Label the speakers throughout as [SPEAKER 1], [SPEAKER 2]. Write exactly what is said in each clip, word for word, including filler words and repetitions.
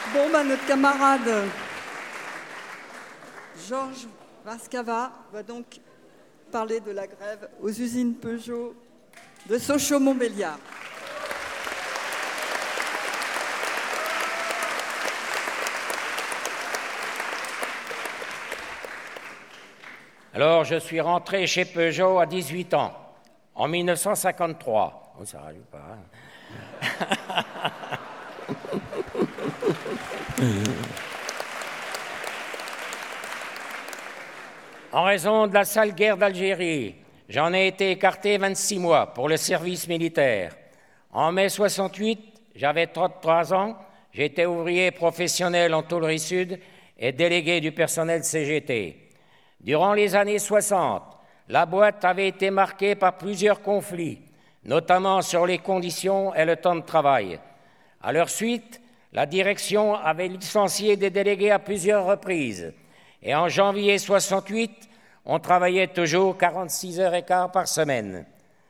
[SPEAKER 1] Bon, ben, notre camarade Georges Vascava va donc parler de la grève aux usines Peugeot de Sochaux-Montbéliard.
[SPEAKER 2] Alors, je suis rentré chez Peugeot à dix-huit ans, en mille neuf cent cinquante-trois. Oh, ça rajoute pas, hein. En raison de la sale guerre d'Algérie, j'en ai été écarté vingt-six mois pour le service militaire. En mai soixante-huit, j'avais trente-trois ans, j'étais ouvrier professionnel en tôlerie sud et délégué du personnel C G T. Durant les années soixante, la boîte avait été marquée par plusieurs conflits, notamment sur les conditions et le temps de travail. À leur suite, la direction avait licencié des délégués à plusieurs reprises. Et en janvier soixante-huit, on travaillait toujours quarante-six heures et quart par semaine.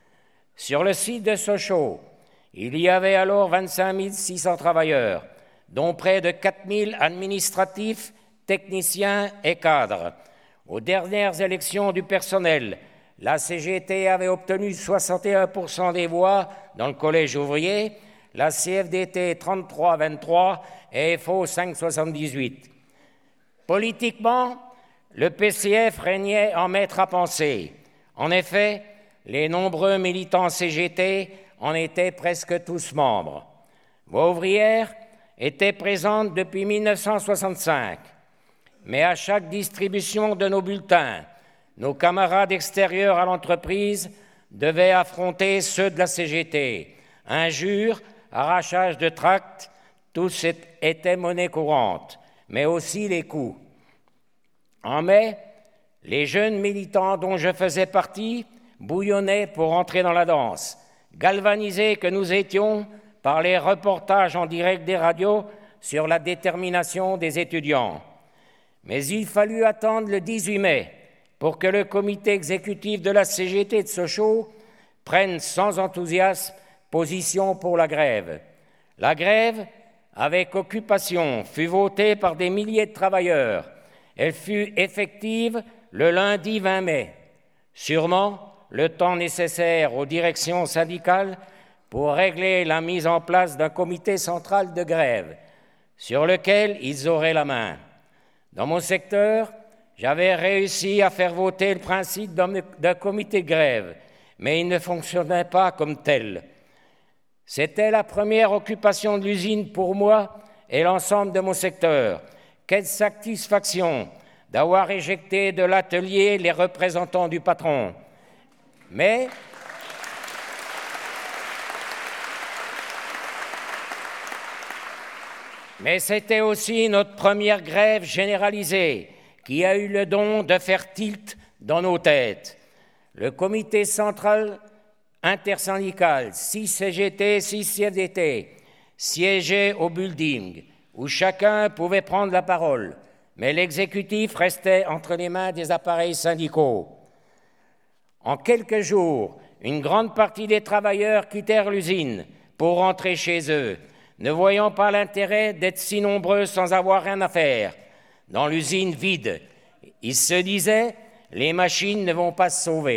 [SPEAKER 2] Sur le site de Sochaux, il y avait alors vingt-cinq mille six cents travailleurs, dont près de quatre mille administratifs, techniciens et cadres. Aux dernières élections du personnel, la C G T avait obtenu soixante et un pour cent des voix dans le collège ouvrier, la C F D T trente-trois virgule vingt-trois et F O cinq virgule soixante-dix-huit. Politiquement, le P C F régnait en maître à penser. En effet, les nombreux militants C G T en étaient presque tous membres. Voix ouvrière était présente depuis mille neuf cent soixante-cinq, mais à chaque distribution de nos bulletins, nos camarades extérieurs à l'entreprise devaient affronter ceux de la C G T. Injures, arrachage de tracts, tous étaient monnaie courante, mais aussi les coups. En mai, les jeunes militants dont je faisais partie bouillonnaient pour entrer dans la danse, galvanisés que nous étions par les reportages en direct des radios sur la détermination des étudiants. Mais il fallut attendre le dix-huit mai pour que le comité exécutif de la C G T de Sochaux prenne sans enthousiasme position pour la grève. La grève, avec occupation, fut votée par des milliers de travailleurs. Elle fut effective le lundi vingt mai. Sûrement le temps nécessaire aux directions syndicales pour régler la mise en place d'un comité central de grève, sur lequel ils auraient la main. Dans mon secteur, j'avais réussi à faire voter le principe d'un comité de grève, mais il ne fonctionnait pas comme tel. C'était la première occupation de l'usine pour moi et l'ensemble de mon secteur. Quelle satisfaction d'avoir éjecté de l'atelier les représentants du patron. Mais, mais c'était aussi notre première grève généralisée qui a eu le don de faire tilt dans nos têtes. Le comité central intersyndical, six C G T, six C F D T, siégeait au building, où chacun pouvait prendre la parole, mais l'exécutif restait entre les mains des appareils syndicaux. En quelques jours, une grande partie des travailleurs quittèrent l'usine pour rentrer chez eux, ne voyant pas l'intérêt d'être si nombreux sans avoir rien à faire. Dans l'usine vide, ils se disaient « les machines ne vont pas se sauver ».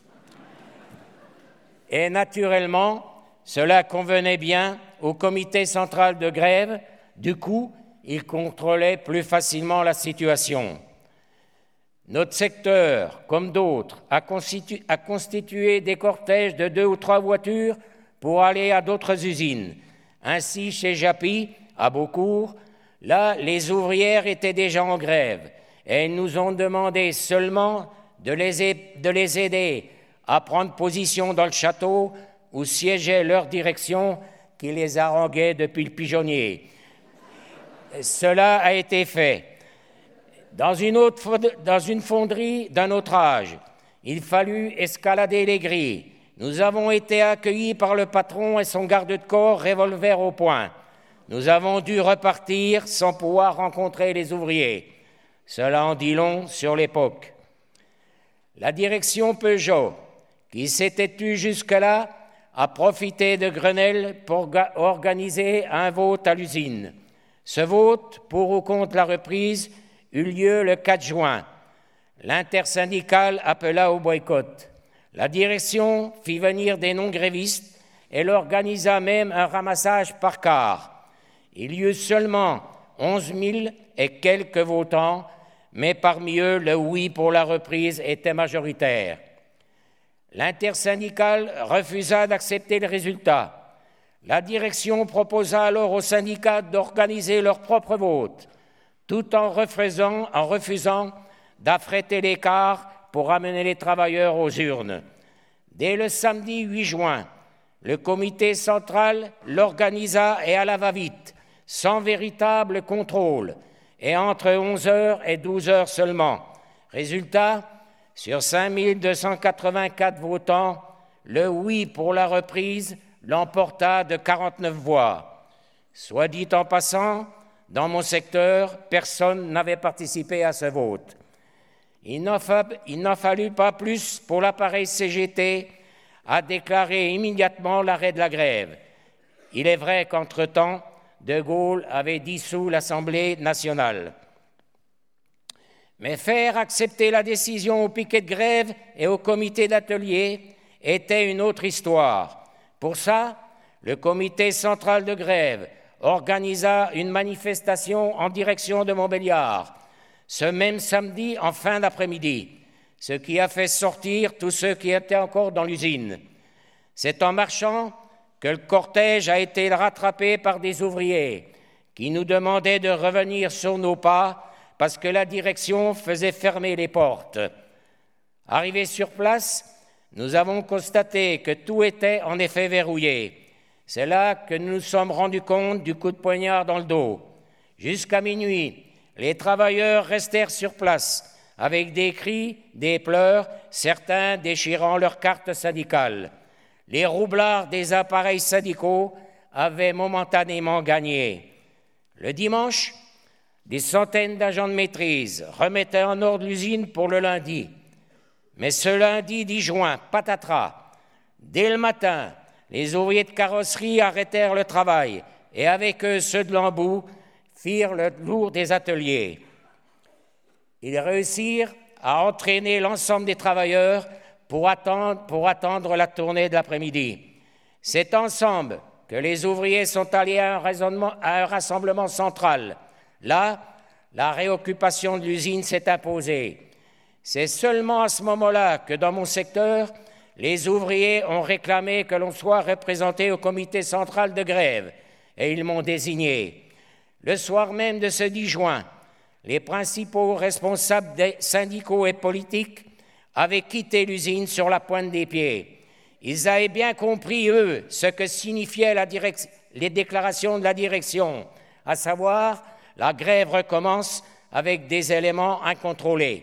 [SPEAKER 2] Et naturellement, cela convenait bien au comité central de grève. Du coup, il contrôlait plus facilement la situation. Notre secteur, comme d'autres, a constitu- a constitué des cortèges de deux ou trois voitures pour aller à d'autres usines. Ainsi, chez Japy, à Beaucourt, là, les ouvrières étaient déjà en grève et elles nous ont demandé seulement de les, a- de les aider à prendre position dans le château où siégeait leur direction qui les haranguait depuis le pigeonnier. Cela a été fait. Dans une, autre, dans une fonderie d'un autre âge, il fallut escalader les grilles. Nous avons été accueillis par le patron et son garde de corps, revolver au poing. Nous avons dû repartir sans pouvoir rencontrer les ouvriers. Cela en dit long sur l'époque. La direction Peugeot, qui s'était tue jusque-là, a profité de Grenelle pour organiser un vote à l'usine. Ce vote pour ou contre la reprise eut lieu le quatre juin. L'intersyndicale appela au boycott. La direction fit venir des non-grévistes et organisa même un ramassage par car. Il y eut seulement onze mille et quelques votants, mais parmi eux, le oui pour la reprise était majoritaire. L'intersyndicale refusa d'accepter le résultat. La direction proposa alors aux syndicats d'organiser leur propre vote, tout en refusant, en refusant d'affréter les cars pour amener les travailleurs aux urnes. Dès le samedi huit juin, le comité central l'organisa et à la va-vite, sans véritable contrôle, et entre onze heures et douze heures seulement. Résultat, sur cinq mille deux cent quatre-vingt-quatre votants, le oui pour la reprise l'emporta de quarante-neuf voix. Soit dit en passant, dans mon secteur, personne n'avait participé à ce vote. Il n'en fallut pas plus pour l'appareil C G T à déclarer immédiatement l'arrêt de la grève. Il est vrai qu'entre-temps, De Gaulle avait dissous l'Assemblée nationale. Mais faire accepter la décision au piquet de grève et au comité d'atelier était une autre histoire. Pour ça, le comité central de grève organisa une manifestation en direction de Montbéliard, ce même samedi en fin d'après-midi, ce qui a fait sortir tous ceux qui étaient encore dans l'usine. C'est en marchant que le cortège a été rattrapé par des ouvriers qui nous demandaient de revenir sur nos pas parce que la direction faisait fermer les portes. Arrivés sur place, nous avons constaté que tout était en effet verrouillé. C'est là que nous nous sommes rendus compte du coup de poignard dans le dos. Jusqu'à minuit, les travailleurs restèrent sur place avec des cris, des pleurs, certains déchirant leurs cartes syndicales. Les roublards des appareils syndicaux avaient momentanément gagné. Le dimanche, des centaines d'agents de maîtrise remettaient en ordre l'usine pour le lundi. Mais ce lundi dix juin, patatras, dès le matin, les ouvriers de carrosserie arrêtèrent le travail et avec eux ceux de l'embout firent le lourd des ateliers. Ils réussirent à entraîner l'ensemble des travailleurs pour attendre, pour attendre la tournée de l'après-midi. C'est ensemble que les ouvriers sont allés à un, raisonnement, à un rassemblement central. Là, la réoccupation de l'usine s'est imposée. C'est seulement à ce moment-là que dans mon secteur, les ouvriers ont réclamé que l'on soit représenté au comité central de grève et ils m'ont désigné. Le soir même de ce dix juin, les principaux responsables des syndicaux et politiques avaient quitté l'usine sur la pointe des pieds. Ils avaient bien compris, eux, ce que signifiaient la direc- les déclarations de la direction, à savoir la grève recommence avec des éléments incontrôlés.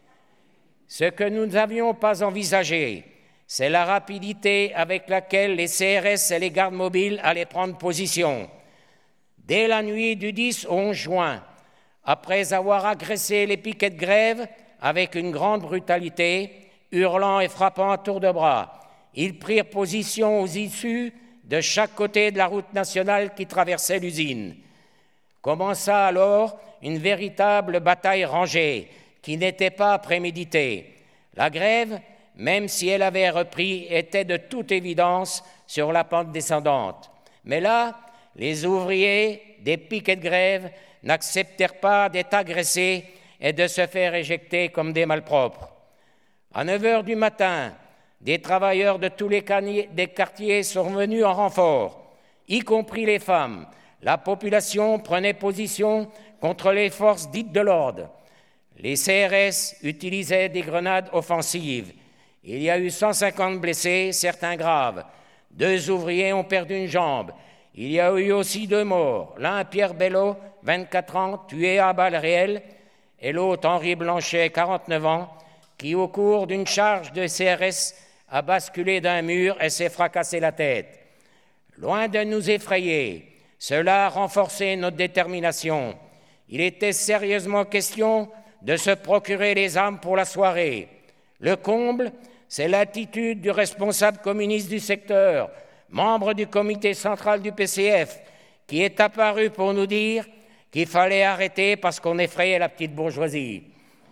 [SPEAKER 2] Ce que nous n'avions pas envisagé, c'est la rapidité avec laquelle les C R S et les gardes mobiles allaient prendre position. Dès la nuit du dix au onze juin, après avoir agressé les piquets de grève avec une grande brutalité, hurlant et frappant à tour de bras, ils prirent position aux issues de chaque côté de la route nationale qui traversait l'usine. Commença alors une véritable bataille rangée qui n'était pas préméditée. La grève, même si elle avait repris, était de toute évidence sur la pente descendante. Mais là, les ouvriers des piquets de grève n'acceptèrent pas d'être agressés et de se faire éjecter comme des malpropres. À neuf heures du matin, des travailleurs de tous les quartiers sont venus en renfort, y compris les femmes. La population prenait position contre les forces dites de l'ordre. Les C R S utilisaient des grenades offensives. Il y a eu cent cinquante blessés, certains graves. Deux ouvriers ont perdu une jambe. Il y a eu aussi deux morts. L'un, Pierre Bello, vingt-quatre ans, tué à balles réelles, et l'autre, Henri Blanchet, quarante-neuf ans, qui, au cours d'une charge de C R S, a basculé d'un mur et s'est fracassé la tête. Loin de nous effrayer, cela a renforcé notre détermination. Il était sérieusement question de se procurer les armes pour la soirée. Le comble, c'est l'attitude du responsable communiste du secteur, membre du comité central du P C F, qui est apparu pour nous dire qu'il fallait arrêter parce qu'on effrayait la petite bourgeoisie.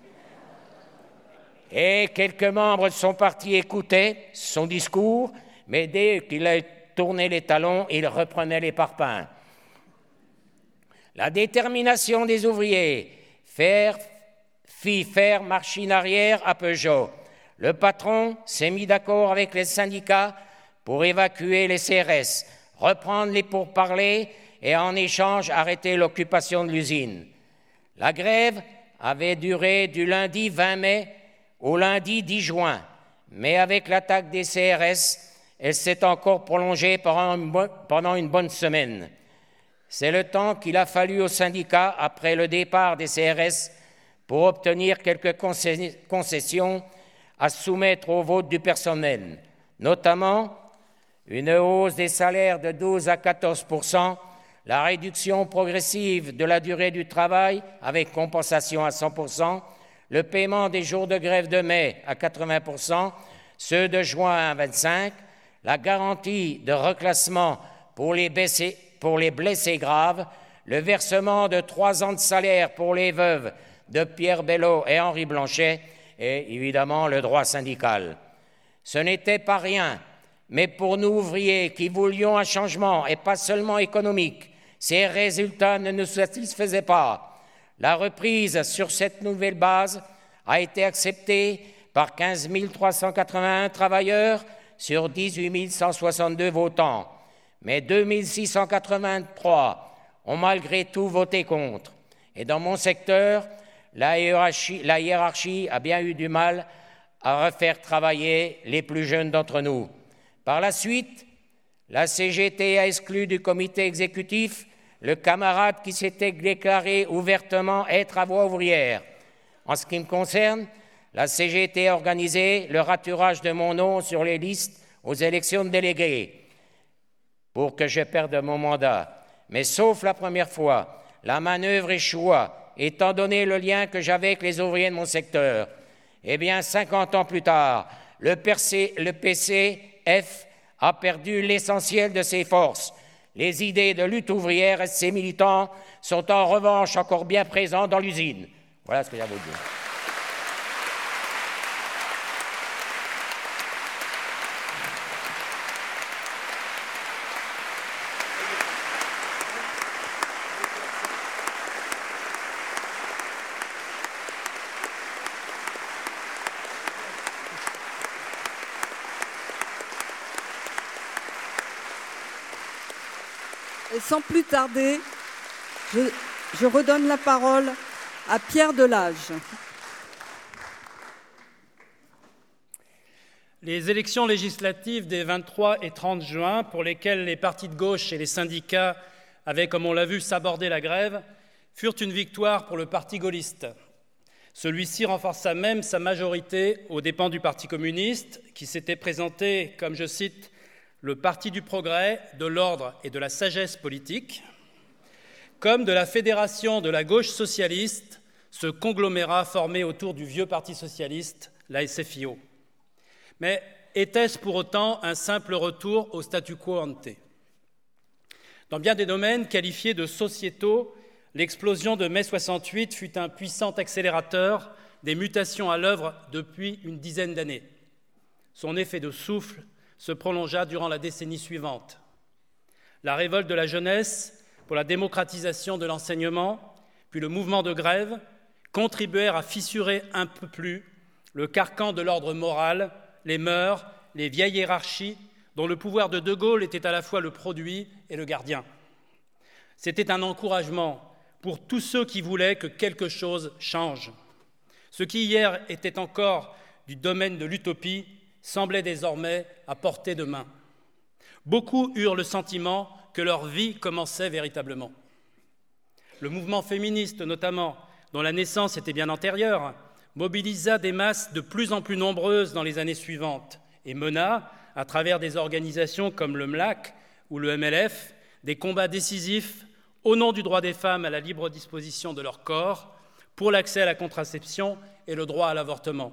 [SPEAKER 2] Et quelques membres de son parti écoutaient son discours, mais dès qu'il a tourné les talons, ils reprenaient les parpaings. La détermination des ouvriers faire, fit faire machine arrière à Peugeot. Le patron s'est mis d'accord avec les syndicats pour évacuer les C R S, reprendre les pourparlers et en échange arrêter l'occupation de l'usine. La grève avait duré du lundi vingt mai au lundi dix juin, mais avec l'attaque des C R S, elle s'est encore prolongée pendant une bonne semaine. C'est le temps qu'il a fallu aux syndicats, après le départ des C R S, pour obtenir quelques concessions à soumettre au vote du personnel, notamment une hausse des salaires de douze à quatorze pour cent, la réduction progressive de la durée du travail avec compensation à cent pour cent, le paiement des jours de grève de mai à quatre-vingts pour cent, ceux de juin à vingt-cinq pour cent, la garantie de reclassement pour les, blessés, pour les blessés graves, le versement de trois ans de salaire pour les veuves de Pierre Bello et Henri Blanchet, et évidemment le droit syndical. Ce n'était pas rien, mais pour nous ouvriers qui voulions un changement, et pas seulement économique, ces résultats ne nous satisfaisaient pas. La reprise sur cette nouvelle base a été acceptée par quinze mille trois cent quatre-vingt-un travailleurs sur dix-huit mille cent soixante-deux votants, mais deux mille six cent quatre-vingt-trois ont malgré tout voté contre. Et dans mon secteur, la hiérarchie, la hiérarchie a bien eu du mal à refaire travailler les plus jeunes d'entre nous. Par la suite, la C G T a exclu du comité exécutif le camarade qui s'était déclaré ouvertement être à voix ouvrière. En ce qui me concerne, la C G T a organisé le raturage de mon nom sur les listes aux élections de délégués pour que je perde mon mandat. Mais sauf la première fois, la manœuvre échoua, étant donné le lien que j'avais avec les ouvriers de mon secteur. Eh bien, cinquante ans plus tard, le P C F a perdu l'essentiel de ses forces. Les idées de lutte ouvrière et ses militants sont en revanche encore bien présents dans l'usine. Voilà ce que j'avais à vous dire.
[SPEAKER 1] Et sans plus tarder, je, je redonne la parole à Pierre Delage.
[SPEAKER 3] Les élections législatives des vingt-trois et trente juin, pour lesquelles les partis de gauche et les syndicats avaient, comme on l'a vu, sabordé la grève, furent une victoire pour le parti gaulliste. Celui-ci renforça même sa majorité aux dépens du Parti communiste, qui s'était présenté, comme je cite, le parti du progrès, de l'ordre et de la sagesse politique, comme de la fédération de la gauche socialiste, ce conglomérat formé autour du vieux parti socialiste, la S F I O. Mais était-ce pour autant un simple retour au statu quo ante ? Dans bien des domaines qualifiés de sociétaux, l'explosion de mai soixante-huit fut un puissant accélérateur des mutations à l'œuvre depuis une dizaine d'années. Son effet de souffle se prolongea durant la décennie suivante. La révolte de la jeunesse pour la démocratisation de l'enseignement, puis le mouvement de grève, contribuèrent à fissurer un peu plus le carcan de l'ordre moral, les mœurs, les vieilles hiérarchies, dont le pouvoir de De Gaulle était à la fois le produit et le gardien. C'était un encouragement pour tous ceux qui voulaient que quelque chose change. Ce qui hier était encore du domaine de l'utopie semblait désormais à portée de main. Beaucoup eurent le sentiment que leur vie commençait véritablement. Le mouvement féministe, notamment, dont la naissance était bien antérieure, mobilisa des masses de plus en plus nombreuses dans les années suivantes et mena, à travers des organisations comme le M L A C ou le M L F, des combats décisifs au nom du droit des femmes à la libre disposition de leur corps, pour l'accès à la contraception et le droit à l'avortement.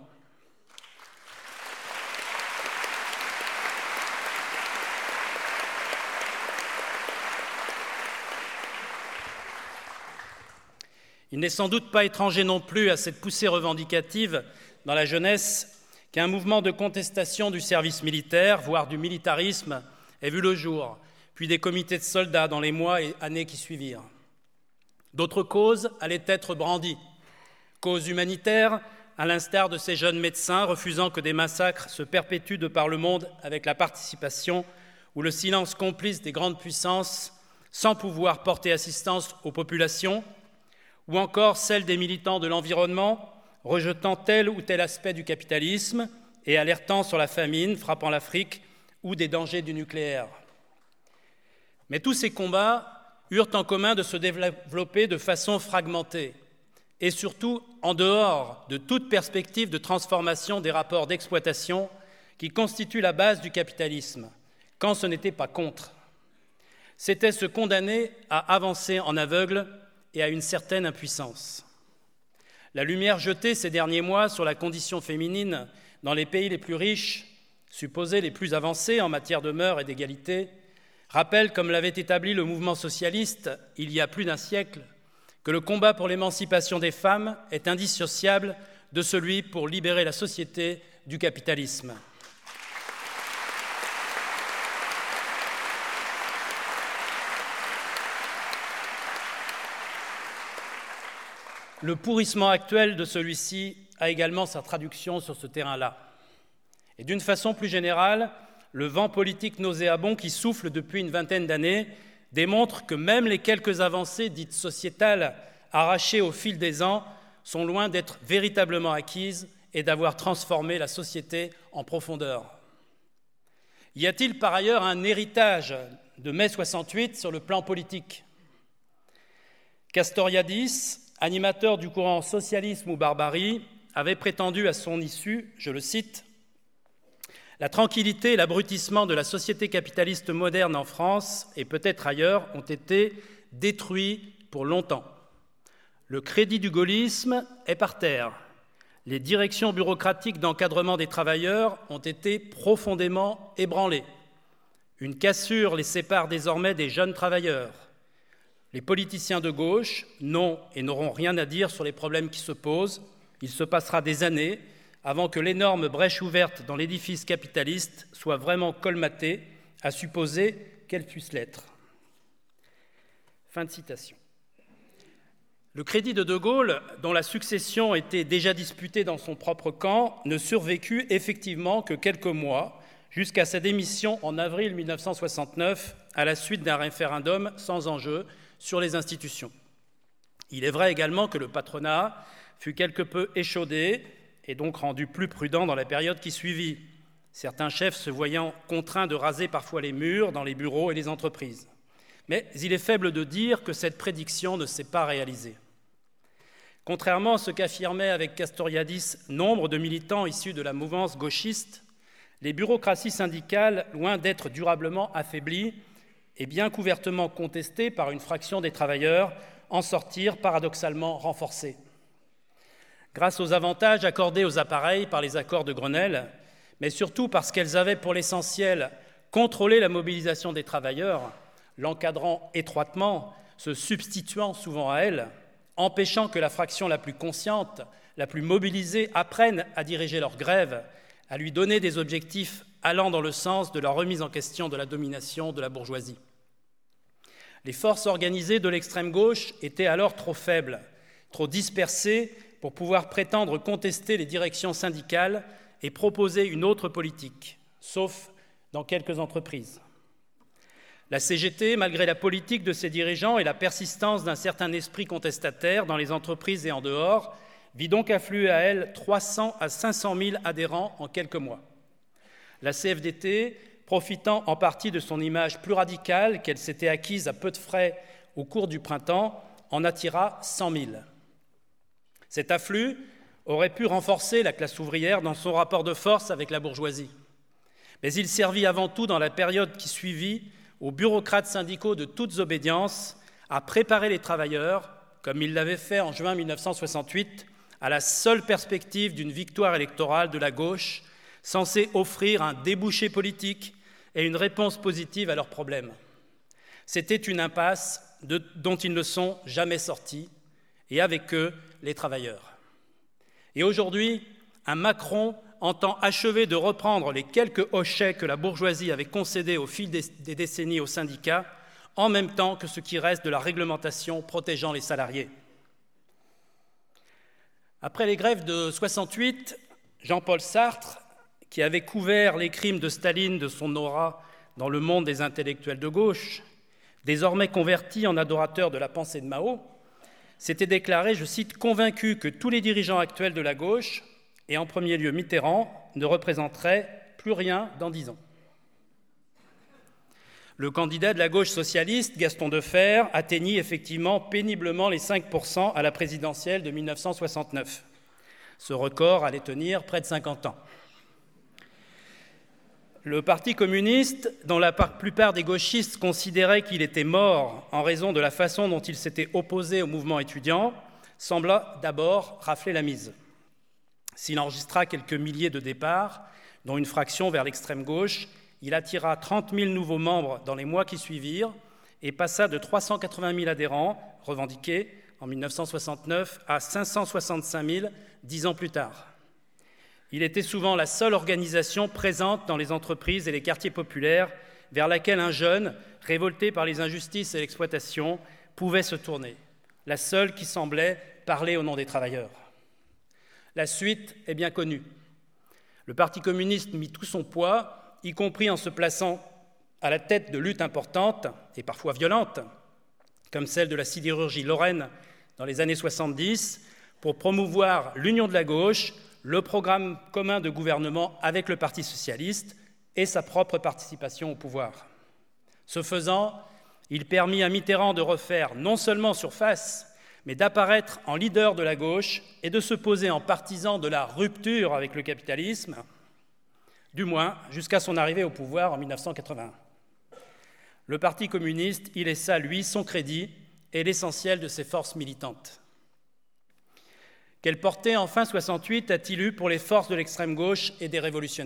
[SPEAKER 3] Il n'est sans doute pas étranger non plus à cette poussée revendicative dans la jeunesse qu'un mouvement de contestation du service militaire, voire du militarisme, ait vu le jour, puis des comités de soldats dans les mois et années qui suivirent. D'autres causes allaient être brandies. Causes humanitaires, à l'instar de ces jeunes médecins refusant que des massacres se perpétuent de par le monde avec la participation ou le silence complice des grandes puissances sans pouvoir porter assistance aux populations, ou encore celle des militants de l'environnement rejetant tel ou tel aspect du capitalisme et alertant sur la famine frappant l'Afrique ou des dangers du nucléaire. Mais tous ces combats eurent en commun de se développer de façon fragmentée et surtout en dehors de toute perspective de transformation des rapports d'exploitation qui constituent la base du capitalisme, quand ce n'était pas contre. C'était se condamner à avancer en aveugle et à une certaine impuissance. La lumière jetée ces derniers mois sur la condition féminine dans les pays les plus riches, supposés les plus avancés en matière de mœurs et d'égalité, rappelle, comme l'avait établi le mouvement socialiste il y a plus d'un siècle, que le combat pour l'émancipation des femmes est indissociable de celui pour libérer la société du capitalisme. Le pourrissement actuel de celui-ci a également sa traduction sur ce terrain-là. Et d'une façon plus générale, le vent politique nauséabond qui souffle depuis une vingtaine d'années démontre que même les quelques avancées dites sociétales arrachées au fil des ans sont loin d'être véritablement acquises et d'avoir transformé la société en profondeur. Y a-t-il par ailleurs un héritage de mai soixante-huit sur le plan politique ? Castoriadis, animateur du courant socialisme ou barbarie, avait prétendu à son issue, je le cite, « La tranquillité et l'abrutissement de la société capitaliste moderne en France et peut-être ailleurs ont été détruits pour longtemps. Le crédit du gaullisme est par terre. Les directions bureaucratiques d'encadrement des travailleurs ont été profondément ébranlées. Une cassure les sépare désormais des jeunes travailleurs. Les politiciens de gauche n'ont et n'auront rien à dire sur les problèmes qui se posent. Il se passera des années avant que l'énorme brèche ouverte dans l'édifice capitaliste soit vraiment colmatée, à supposer qu'elle puisse l'être. » Fin de citation. Le crédit de De Gaulle, dont la succession était déjà disputée dans son propre camp, ne survécut effectivement que quelques mois, jusqu'à sa démission en avril mille neuf cent soixante-neuf, à la suite d'un référendum sans enjeu sur les institutions. Il est vrai également que le patronat fut quelque peu échaudé et donc rendu plus prudent dans la période qui suivit, certains chefs se voyant contraints de raser parfois les murs dans les bureaux et les entreprises. Mais il est faible de dire que cette prédiction ne s'est pas réalisée. Contrairement à ce qu'affirmaient avec Castoriadis nombre de militants issus de la mouvance gauchiste, les bureaucraties syndicales, loin d'être durablement affaiblies, et bien qu'ouvertement contestées par une fraction des travailleurs, en sortirent paradoxalement renforcées. Grâce aux avantages accordés aux appareils par les accords de Grenelle, mais surtout parce qu'elles avaient pour l'essentiel contrôlé la mobilisation des travailleurs, l'encadrant étroitement, se substituant souvent à elles, empêchant que la fraction la plus consciente, la plus mobilisée apprenne à diriger leur grève, à lui donner des objectifs allant dans le sens de la remise en question de la domination de la bourgeoisie. Les forces organisées de l'extrême gauche étaient alors trop faibles, trop dispersées pour pouvoir prétendre contester les directions syndicales et proposer une autre politique, sauf dans quelques entreprises. La C G T, malgré la politique de ses dirigeants et la persistance d'un certain esprit contestataire dans les entreprises et en dehors, vit donc affluer à elle trois cents à cinq cent mille adhérents en quelques mois. La C F D T, profitant en partie de son image plus radicale qu'elle s'était acquise à peu de frais au cours du printemps, en attira cent mille. Cet afflux aurait pu renforcer la classe ouvrière dans son rapport de force avec la bourgeoisie. Mais il servit avant tout dans la période qui suivit aux bureaucrates syndicaux de toutes obédiences à préparer les travailleurs, comme ils l'avaient fait en juin mille neuf cent soixante-huit, à la seule perspective d'une victoire électorale de la gauche, censée offrir un débouché politique et une réponse positive à leurs problèmes. C'était une impasse de, dont ils ne sont jamais sortis, et avec eux, les travailleurs. Et aujourd'hui, un Macron entend achever de reprendre les quelques hochets que la bourgeoisie avait concédés au fil des, des décennies aux syndicats, en même temps que ce qui reste de la réglementation protégeant les salariés. Après les grèves de soixante-huit, Jean-Paul Sartre, qui avait couvert les crimes de Staline de son aura dans le monde des intellectuels de gauche, désormais converti en adorateur de la pensée de Mao, s'était déclaré, je cite, « convaincu que tous les dirigeants actuels de la gauche, et en premier lieu Mitterrand, ne représenteraient plus rien dans dix ans. » Le candidat de la gauche socialiste, Gaston Defferre, atteignit effectivement péniblement les cinq pour cent à la présidentielle de mille neuf cent soixante-neuf. Ce record allait tenir près de cinquante ans. Le Parti communiste, dont la plupart des gauchistes considéraient qu'il était mort en raison de la façon dont il s'était opposé au mouvement étudiant, sembla d'abord rafler la mise. S'il enregistra quelques milliers de départs, dont une fraction vers l'extrême gauche, il attira trente mille nouveaux membres dans les mois qui suivirent et passa de trois cent quatre-vingt mille adhérents revendiqués en mille neuf cent soixante-neuf à cinq cent soixante-cinq mille dix ans plus tard. Il était souvent la seule organisation présente dans les entreprises et les quartiers populaires vers laquelle un jeune, révolté par les injustices et l'exploitation, pouvait se tourner, la seule qui semblait parler au nom des travailleurs. La suite est bien connue. Le Parti communiste mit tout son poids, y compris en se plaçant à la tête de luttes importantes et parfois violentes, comme celle de la sidérurgie lorraine dans les années soixante-dix, pour promouvoir l'union de la gauche, le programme commun de gouvernement avec le Parti socialiste et sa propre participation au pouvoir. Ce faisant, il permit à Mitterrand de refaire non seulement surface, mais d'apparaître en leader de la gauche et de se poser en partisan de la rupture avec le capitalisme, du moins jusqu'à son arrivée au pouvoir en mille neuf cent quatre-vingt-un. Le Parti communiste y laissa, lui, son crédit et l'essentiel de ses forces militantes. Quelle portée, en fin soixante-huit, a-t-il eu pour les forces de l'extrême gauche et des révolutionnaires ?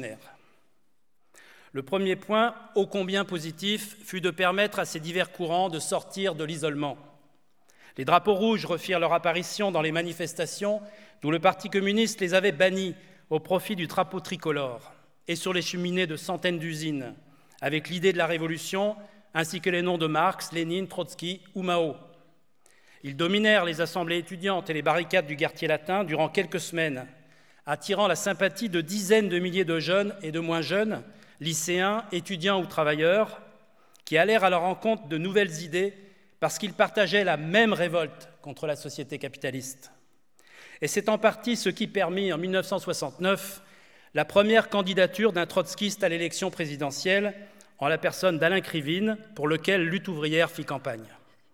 [SPEAKER 3] Le premier point, ô combien positif, fut de permettre à ces divers courants de sortir de l'isolement. Les drapeaux rouges refirent leur apparition dans les manifestations d'où le Parti communiste les avait bannis au profit du drapeau tricolore et sur les cheminées de centaines d'usines, avec l'idée de la révolution ainsi que les noms de Marx, Lénine, Trotsky ou Mao. Ils dominèrent les assemblées étudiantes et les barricades du quartier latin durant quelques semaines, attirant la sympathie de dizaines de milliers de jeunes et de moins jeunes, lycéens, étudiants ou travailleurs, qui allèrent à leur rencontre de nouvelles idées parce qu'ils partageaient la même révolte contre la société capitaliste. Et c'est en partie ce qui permit, en mille neuf cent soixante-neuf, la première candidature d'un trotskiste à l'élection présidentielle, en la personne d'Alain Krivine, pour lequel Lutte ouvrière fit campagne.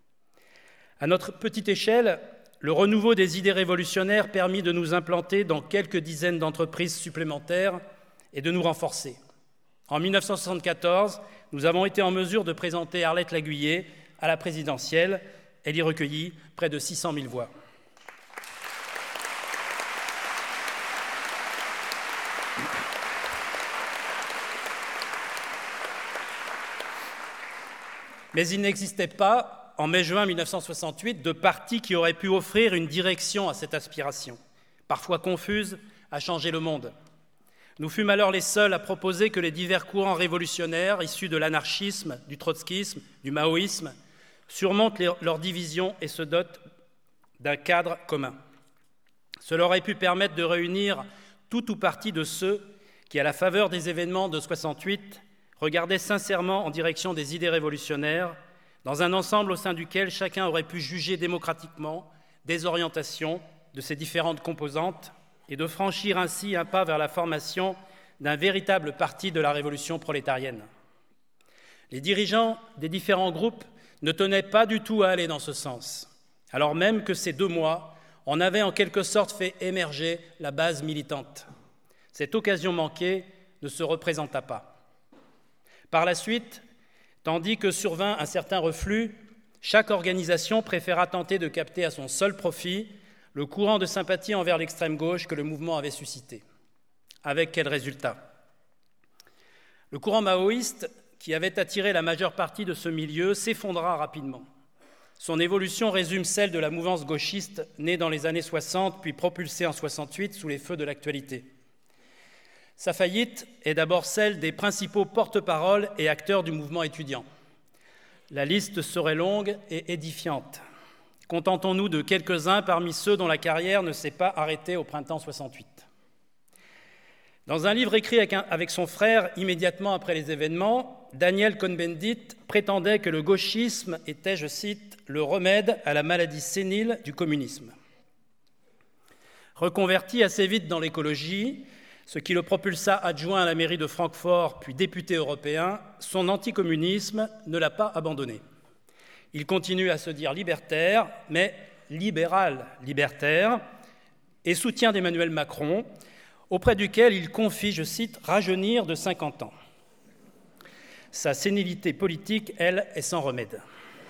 [SPEAKER 3] À notre petite échelle, le renouveau des idées révolutionnaires permit de nous implanter dans quelques dizaines d'entreprises supplémentaires et de nous renforcer. En mille neuf cent soixante-quatorze, nous avons été en mesure de présenter Arlette Laguiller à la présidentielle. Elle y recueillit près de six cent mille voix. Mais il n'existait pas, en mai-juin mille neuf cent soixante-huit, de parti qui aurait pu offrir une direction à cette aspiration, parfois confuse, à changer le monde. Nous fûmes alors les seuls à proposer que les divers courants révolutionnaires issus de l'anarchisme, du trotskisme, du maoïsme, surmontent leurs divisions et se dotent d'un cadre commun. Cela aurait pu permettre de réunir tout ou partie de ceux qui, à la faveur des événements de soixante-huit, regardaient sincèrement en direction des idées révolutionnaires, dans un ensemble au sein duquel chacun aurait pu juger démocratiquement des orientations de ces différentes composantes et de franchir ainsi un pas vers la formation d'un véritable parti de la révolution prolétarienne. Les dirigeants des différents groupes ne tenaient pas du tout à aller dans ce sens, alors même que ces deux mois en avaient en quelque sorte fait émerger la base militante. Cette occasion manquée ne se représenta pas. Par la suite, tandis que survint un certain reflux, chaque organisation préféra tenter de capter à son seul profit le courant de sympathie envers l'extrême gauche que le mouvement avait suscité. Avec quel résultat ? Le courant maoïste, qui avait attiré la majeure partie de ce milieu, s'effondra rapidement. Son évolution résume celle de la mouvance gauchiste née dans les années soixante, puis propulsée en soixante-huit sous les feux de l'actualité. Sa faillite est d'abord celle des principaux porte-parole et acteurs du mouvement étudiant. La liste serait longue et édifiante. Contentons-nous de quelques-uns parmi ceux dont la carrière ne s'est pas arrêtée au printemps soixante-huit. Dans un livre écrit avec, un, avec son frère immédiatement après les événements, Daniel Cohn-Bendit prétendait que le gauchisme était, je cite, « le remède à la maladie sénile du communisme ». Reconverti assez vite dans l'écologie, ce qui le propulsa adjoint à la mairie de Francfort puis député européen, son anticommunisme ne l'a pas abandonné. Il continue à se dire libertaire, mais libéral libertaire, et soutien d'Emmanuel Macron, auprès duquel il confie, je cite, « rajeunir de cinquante ans ». Sa sénilité politique, elle, est sans remède.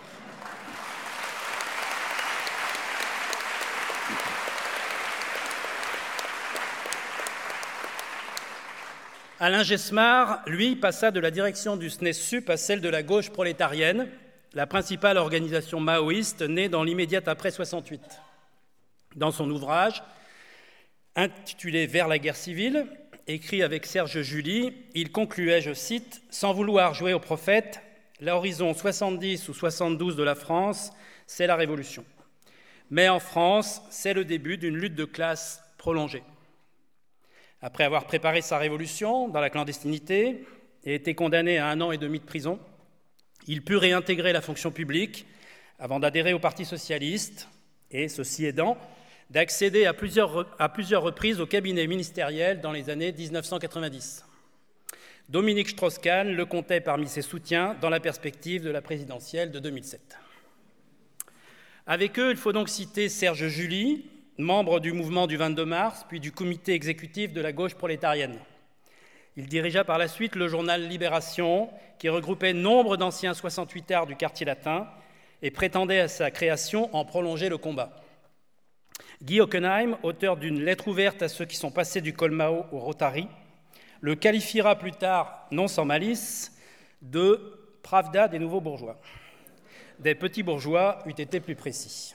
[SPEAKER 3] Alain Gesmard, lui, passa de la direction du S N E S Sup à celle de la gauche prolétarienne, la principale organisation maoïste née dans l'immédiat après soixante-huit. Dans son ouvrage, intitulé « Vers la guerre civile », écrit avec Serge July, il concluait, je cite, « Sans vouloir jouer au prophète, l'horizon soixante-dix ou soixante-douze de la France, c'est la Révolution. Mais en France, c'est le début d'une lutte de classe prolongée. » Après avoir préparé sa révolution dans la clandestinité et été condamné à un an et demi de prison, il put réintégrer la fonction publique avant d'adhérer au Parti socialiste et, ceci aidant, d'accéder à plusieurs, à plusieurs reprises au cabinet ministériel dans les années dix-neuf cent quatre-vingt-dix. Dominique Strauss-Kahn le comptait parmi ses soutiens dans la perspective de la présidentielle de deux mille sept. Avec eux, il faut donc citer Serge July, membre du mouvement du vingt-deux mars, puis du comité exécutif de la gauche prolétarienne. Il dirigea par la suite le journal Libération, qui regroupait nombre d'anciens soixante-huitards du quartier latin et prétendait à sa création en prolonger le combat. Guy Hockenheim, auteur d'une lettre ouverte à ceux qui sont passés du Colmao au Rotary, le qualifiera plus tard, non sans malice, de « Pravda des nouveaux bourgeois ». Des petits bourgeois eût été plus précis.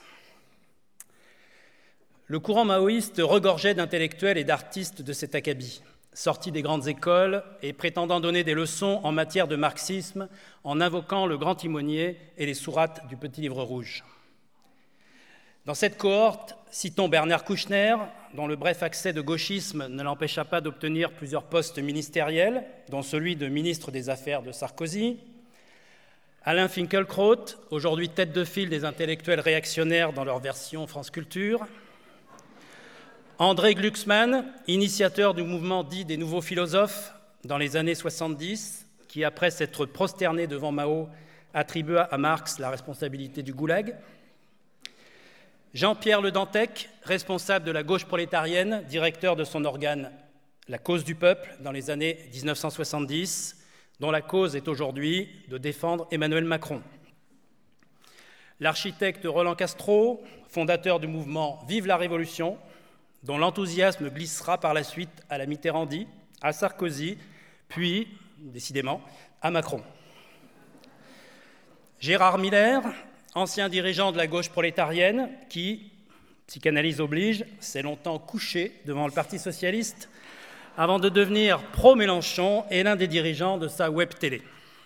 [SPEAKER 3] Le courant maoïste regorgeait d'intellectuels et d'artistes de cet acabit, sortis des grandes écoles et prétendant donner des leçons en matière de marxisme en invoquant le grand timonier et les sourates du Petit Livre rouge. Dans cette cohorte, citons Bernard Kouchner, dont le bref accès de gauchisme ne l'empêcha pas d'obtenir plusieurs postes ministériels, dont celui de ministre des Affaires de Sarkozy, Alain Finkielkraut, aujourd'hui tête de file des intellectuels réactionnaires dans leur version France Culture, André Glucksmann, initiateur du mouvement dit des nouveaux philosophes dans les années soixante-dix, qui, après s'être prosterné devant Mao, attribua à Marx la responsabilité du goulag. Jean-Pierre Le Dantec, responsable de la gauche prolétarienne, directeur de son organe La Cause du Peuple dans les années dix-neuf cent soixante-dix, dont la cause est aujourd'hui de défendre Emmanuel Macron. L'architecte Roland Castro, fondateur du mouvement Vive la Révolution, dont l'enthousiasme glissera par la suite à la Mitterrandi, à Sarkozy, puis, décidément, à Macron. Gérard Miller, ancien dirigeant de la gauche prolétarienne, qui, psychanalyse oblige, s'est longtemps couché devant le Parti socialiste, avant de devenir pro-Mélenchon et l'un des dirigeants de sa web télé.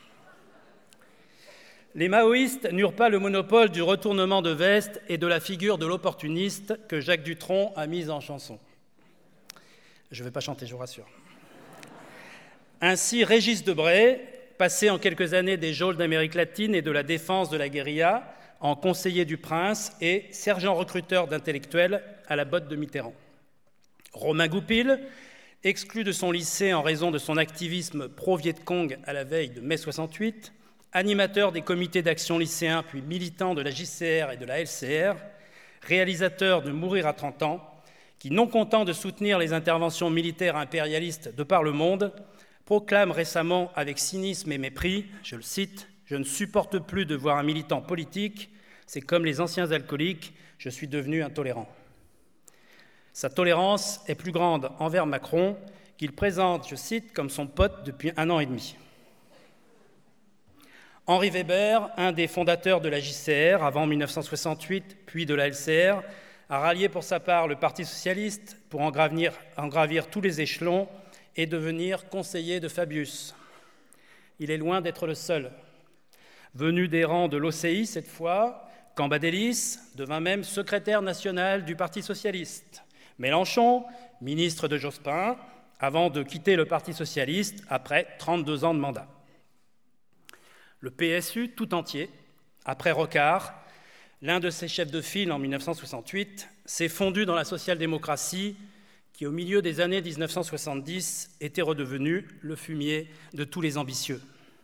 [SPEAKER 3] Les maoïstes n'eurent pas le monopole du retournement de veste et de la figure de l'opportuniste que Jacques Dutronc a mise en chanson. Je ne vais pas chanter, je vous rassure. Ainsi, Régis Debray, passé en quelques années des geôles d'Amérique latine et de la défense de la guérilla, en conseiller du prince et sergent recruteur d'intellectuels à la botte de Mitterrand. Romain Goupil, exclu de son lycée en raison de son activisme pro-Viet-Cong à la veille de mai soixante-huit, animateur des comités d'action lycéens puis militant de la J C R et de la L C R, réalisateur de Mourir à trente ans, qui, non content de soutenir les interventions militaires impérialistes de par le monde, proclame récemment avec cynisme et mépris, je le cite, « Je ne supporte plus de voir un militant politique, c'est comme les anciens alcooliques, je suis devenu intolérant. » Sa tolérance est plus grande envers Macron, qu'il présente, je cite, comme son pote depuis un an et demi. Henri Weber, un des fondateurs de la J C R avant mille neuf cent soixante-huit, puis de la L C R, a rallié pour sa part le Parti socialiste pour en gravir, en gravir tous les échelons et devenir conseiller de Fabius. Il est loin d'être le seul. Venu des rangs de l'O C I cette fois, Cambadélis devint même secrétaire national du Parti socialiste. Mélenchon, ministre de Jospin, avant de quitter le Parti socialiste après trente-deux ans de mandat. Le P S U tout entier, après Rocard, l'un de ses chefs de file en mille neuf cent soixante-huit, s'est fondu dans la social-démocratie qui, au milieu des années mille neuf cent soixante-dix, était redevenu le fumier de tous les ambitieux.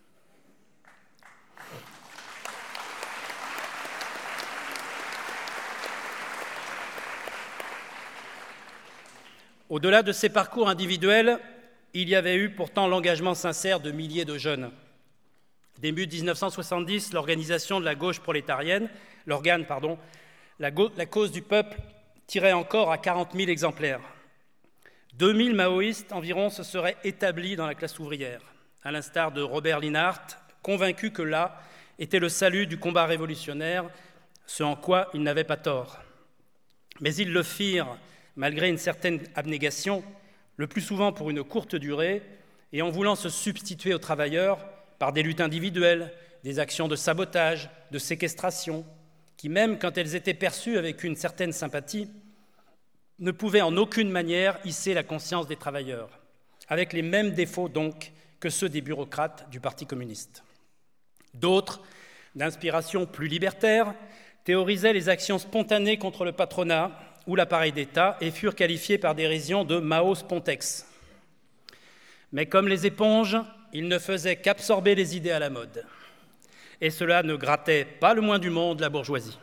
[SPEAKER 3] Au-delà de ces parcours individuels, il y avait eu pourtant l'engagement sincère de milliers de jeunes. Début mille neuf cent soixante-dix, l'organisation de la gauche prolétarienne, l'organe, pardon, la, go- la cause du peuple tirait encore à quarante mille exemplaires. deux mille maoïstes environ se seraient établis dans la classe ouvrière, à l'instar de Robert Linhart, convaincu que là était le salut du combat révolutionnaire, ce en quoi ils n'avaient pas tort. Mais ils le firent malgré une certaine abnégation, le plus souvent pour une courte durée, et en voulant se substituer aux travailleurs par des luttes individuelles, des actions de sabotage, de séquestration, qui, même quand elles étaient perçues avec une certaine sympathie, ne pouvaient en aucune manière hisser la conscience des travailleurs, avec les mêmes défauts donc que ceux des bureaucrates du Parti communiste. D'autres, d'inspiration plus libertaire, théorisaient les actions spontanées contre le patronat ou l'appareil d'État et furent qualifiés par dérision de Mao-Spontex. Mais comme les éponges, ils ne faisaient qu'absorber les idées à la mode. Et cela ne grattait pas le moins du monde la bourgeoisie.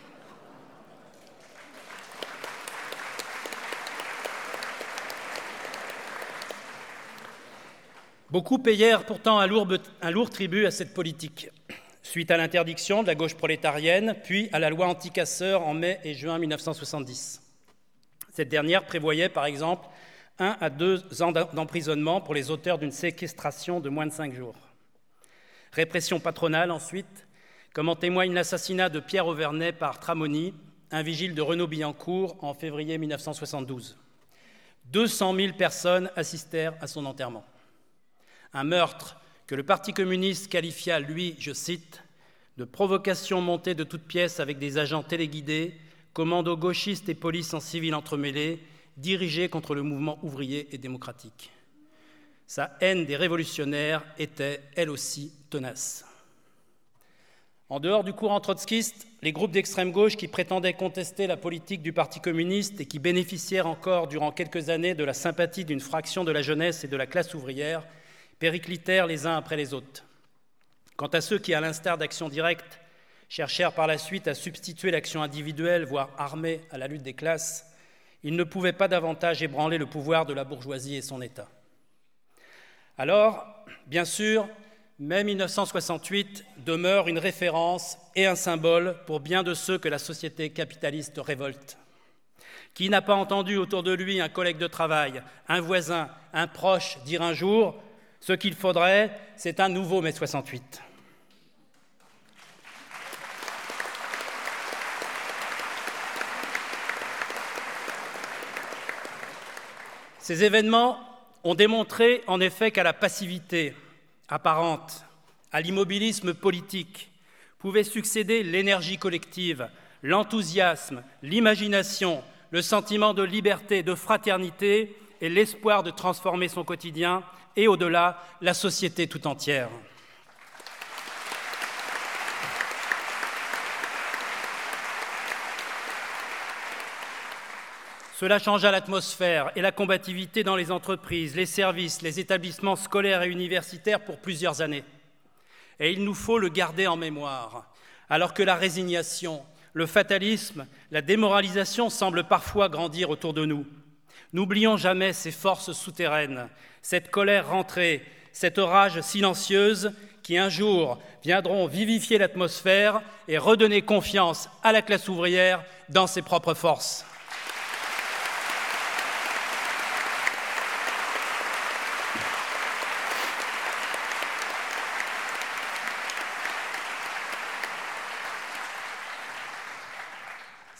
[SPEAKER 3] Beaucoup payèrent pourtant un lourd, un lourd tribut à cette politique, suite à l'interdiction de la gauche prolétarienne, puis à la loi anti-casseurs en mai et juin mille neuf cent soixante-dix. Cette dernière prévoyait, par exemple, un à deux ans d'emprisonnement pour les auteurs d'une séquestration de moins de cinq jours. Répression patronale ensuite, comme en témoigne l'assassinat de Pierre Auvernais par Tramoni, un vigile de Renaud-Billancourt en février mille neuf cent soixante-douze. deux cent mille personnes assistèrent à son enterrement. Un meurtre que le Parti communiste qualifia, lui, je cite, de provocation montée de toutes pièces avec des agents téléguidés, commandos gauchistes et police en civil entremêlés, dirigés contre le mouvement ouvrier et démocratique. Sa haine des révolutionnaires était, elle aussi, tenace. En dehors du courant trotskiste, les groupes d'extrême gauche qui prétendaient contester la politique du Parti communiste et qui bénéficièrent encore durant quelques années de la sympathie d'une fraction de la jeunesse et de la classe ouvrière périclitèrent les uns après les autres. Quant à ceux qui, à l'instar d'Action directe, cherchèrent par la suite à substituer l'action individuelle, voire armée, à la lutte des classes, ils ne pouvaient pas davantage ébranler le pouvoir de la bourgeoisie et son État. Alors, bien sûr, mai mille neuf cent soixante-huit demeure une référence et un symbole pour bien de ceux que la société capitaliste révolte. Qui n'a pas entendu autour de lui un collègue de travail, un voisin, un proche dire un jour « ce qu'il faudrait, c'est un nouveau mai soixante-huit ». Ces événements ont démontré en effet qu'à la passivité apparente, à l'immobilisme politique, pouvait succéder l'énergie collective, l'enthousiasme, l'imagination, le sentiment de liberté, de fraternité et l'espoir de transformer son quotidien et, au-delà, la société tout entière. Cela changea l'atmosphère et la combativité dans les entreprises, les services, les établissements scolaires et universitaires pour plusieurs années. Et il nous faut le garder en mémoire, alors que la résignation, le fatalisme, la démoralisation semblent parfois grandir autour de nous. N'oublions jamais ces forces souterraines, cette colère rentrée, cette rage silencieuse qui un jour viendront vivifier l'atmosphère et redonner confiance à la classe ouvrière dans ses propres forces.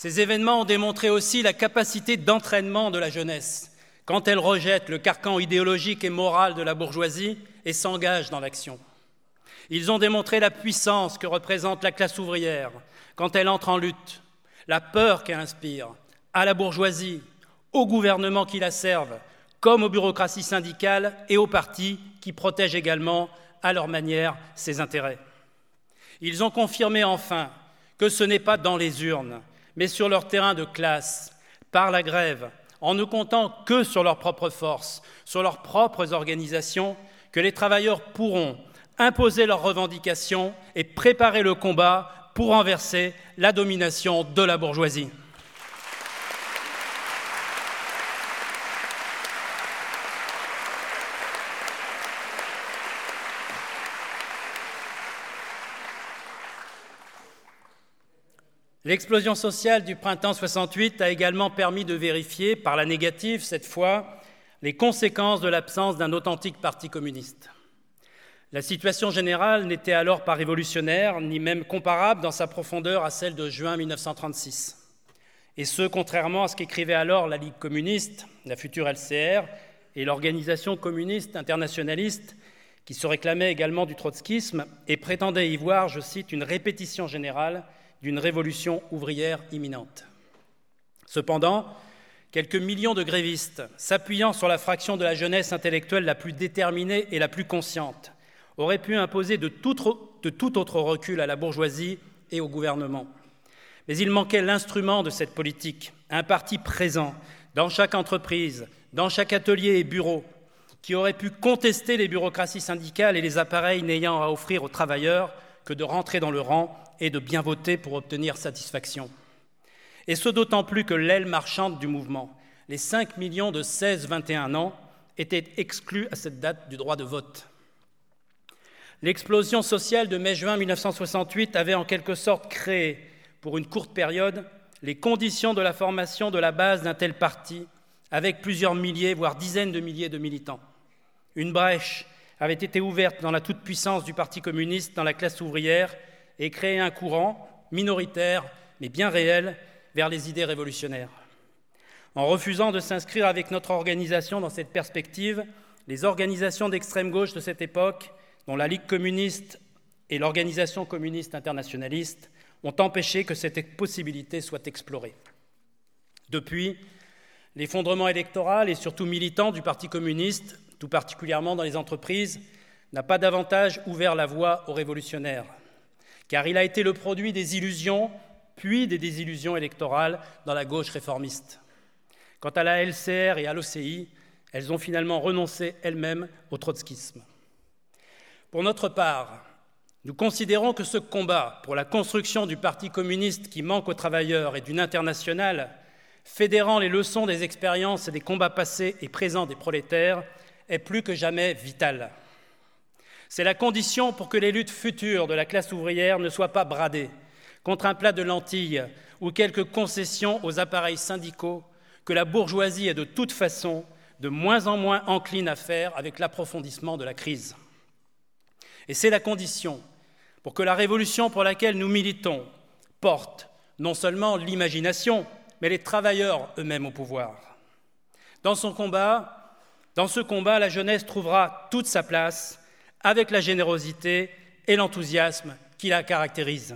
[SPEAKER 3] Ces événements ont démontré aussi la capacité d'entraînement de la jeunesse quand elle rejette le carcan idéologique et moral de la bourgeoisie et s'engage dans l'action. Ils ont démontré la puissance que représente la classe ouvrière quand elle entre en lutte, la peur qu'elle inspire à la bourgeoisie, aux gouvernements qui la servent, comme aux bureaucraties syndicales et aux partis qui protègent également, à leur manière, ses intérêts. Ils ont confirmé enfin que ce n'est pas dans les urnes, mais sur leur terrain de classe, par la grève, en ne comptant que sur leurs propres forces, sur leurs propres organisations, que les travailleurs pourront imposer leurs revendications et préparer le combat pour renverser la domination de la bourgeoisie. L'explosion sociale du printemps soixante-huit a également permis de vérifier, par la négative cette fois, les conséquences de l'absence d'un authentique parti communiste. La situation générale n'était alors pas révolutionnaire, ni même comparable dans sa profondeur à celle de juin mille neuf cent trente-six. Et ce, contrairement à ce qu'écrivait alors la Ligue communiste, la future L C R, et l'Organisation communiste internationaliste, qui se réclamait également du trotskisme et prétendait y voir, je cite, une répétition générale d'une révolution ouvrière imminente. Cependant, quelques millions de grévistes, s'appuyant sur la fraction de la jeunesse intellectuelle la plus déterminée et la plus consciente, auraient pu imposer de tout, de tout autre recul à la bourgeoisie et au gouvernement. Mais il manquait l'instrument de cette politique, un parti présent dans chaque entreprise, dans chaque atelier et bureau, qui aurait pu contester les bureaucraties syndicales et les appareils n'ayant à offrir aux travailleurs que de rentrer dans le rang et de bien voter pour obtenir satisfaction. Et ce d'autant plus que l'aile marchande du mouvement, les cinq millions de seize vingt et un ans, étaient exclus à cette date du droit de vote. L'explosion sociale de mai-juin mille neuf cent soixante-huit avait en quelque sorte créé, pour une courte période, les conditions de la formation de la base d'un tel parti, avec plusieurs milliers, voire dizaines de milliers de militants. Une brèche avait été ouverte dans la toute-puissance du Parti communiste dans la classe ouvrière et créé un courant, minoritaire, mais bien réel, vers les idées révolutionnaires. En refusant de s'inscrire avec notre organisation dans cette perspective, les organisations d'extrême gauche de cette époque, dont la Ligue communiste et l'Organisation communiste internationaliste, ont empêché que cette possibilité soit explorée. Depuis, l'effondrement électoral et surtout militant du Parti communiste, tout particulièrement dans les entreprises, n'a pas davantage ouvert la voie aux révolutionnaires, car il a été le produit des illusions, puis des désillusions électorales dans la gauche réformiste. Quant à la L C R et à l'O C I, elles ont finalement renoncé elles-mêmes au trotskisme. Pour notre part, nous considérons que ce combat pour la construction du Parti communiste qui manque aux travailleurs et d'une internationale fédérant les leçons des expériences et des combats passés et présents des prolétaires est plus que jamais vital. C'est la condition pour que les luttes futures de la classe ouvrière ne soient pas bradées contre un plat de lentilles ou quelques concessions aux appareils syndicaux que la bourgeoisie est de toute façon de moins en moins encline à faire avec l'approfondissement de la crise. Et c'est la condition pour que la révolution pour laquelle nous militons porte non seulement l'imagination, mais les travailleurs eux-mêmes au pouvoir. Dans son combat, dans ce combat, la jeunesse trouvera toute sa place avec la générosité et l'enthousiasme qui la caractérisent.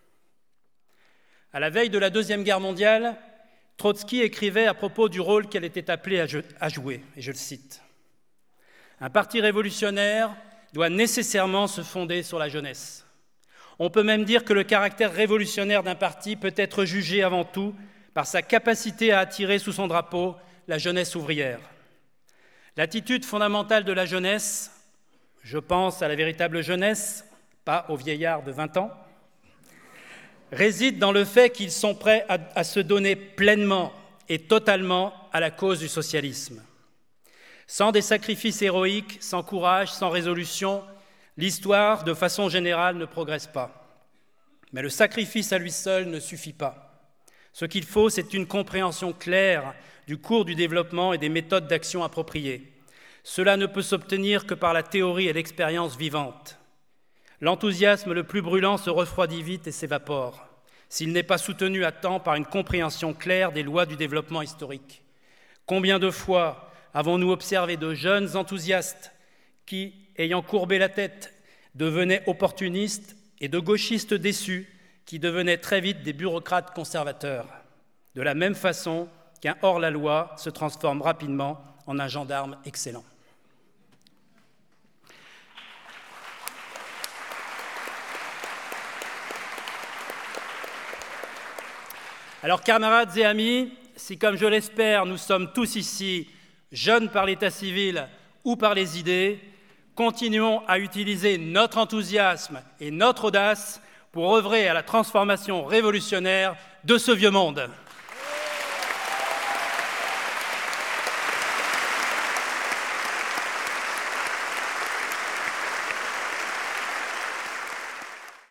[SPEAKER 3] À la veille de la Deuxième Guerre mondiale, Trotsky écrivait à propos du rôle qu'elle était appelée à jouer, et je le cite. « Un parti révolutionnaire doit nécessairement se fonder sur la jeunesse. On peut même dire que le caractère révolutionnaire d'un parti peut être jugé avant tout par sa capacité à attirer sous son drapeau la jeunesse ouvrière. L'attitude fondamentale de la jeunesse, je pense à la véritable jeunesse, pas aux vieillards de vingt ans, réside dans le fait qu'ils sont prêts à, à se donner pleinement et totalement à la cause du socialisme. Sans des sacrifices héroïques, sans courage, sans résolution, l'histoire, de façon générale, ne progresse pas. Mais le sacrifice à lui seul ne suffit pas. Ce qu'il faut, c'est une compréhension claire du cours du développement et des méthodes d'action appropriées. Cela ne peut s'obtenir que par la théorie et l'expérience vivante. L'enthousiasme le plus brûlant se refroidit vite et s'évapore. s'il n'est pas soutenu à temps par une compréhension claire des lois du développement historique. Combien de fois avons-nous observé de jeunes enthousiastes qui, ayant courbé la tête, devenaient opportunistes et de gauchistes déçus qui devenaient très vite des bureaucrates conservateurs, de la même façon qu'un hors-la-loi se transforme rapidement en un gendarme excellent. Alors, camarades et amis, si, comme je l'espère, nous sommes tous ici jeunes par l'état civil ou par les idées, continuons à utiliser notre enthousiasme et notre audace pour œuvrer à la transformation révolutionnaire de ce vieux monde.